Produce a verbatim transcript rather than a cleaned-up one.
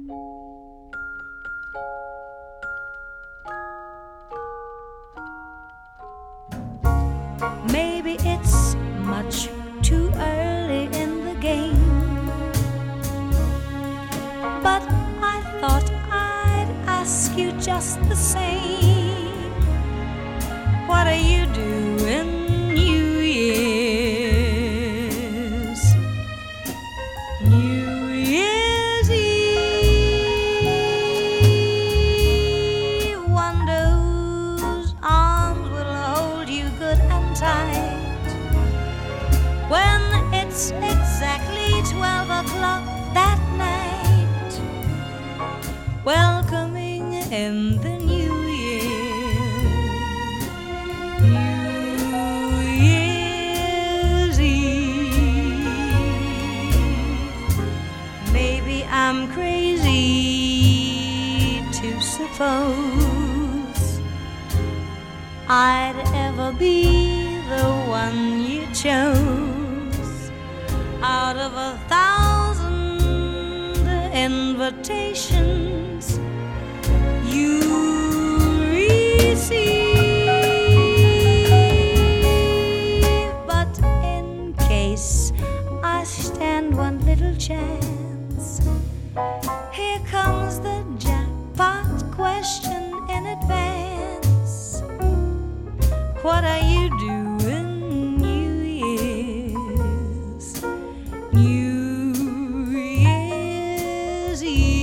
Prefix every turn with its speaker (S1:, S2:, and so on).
S1: Maybe it's much too early in the game, but I thought I'd ask you just the same. What are you doing New Year's? New Year's Eve. Wonder whose arms will hold you good and tight when it's exactly twelve o'clock that night, welcoming in the new year. New Year's Eve. Maybe I'm crazy to suppose I'd ever be the one you chose out of a thousand invitations you receive. But in case I stand one little chance, here comes the jackpot question in advance. What are you doing New Year's? New Year's Eve.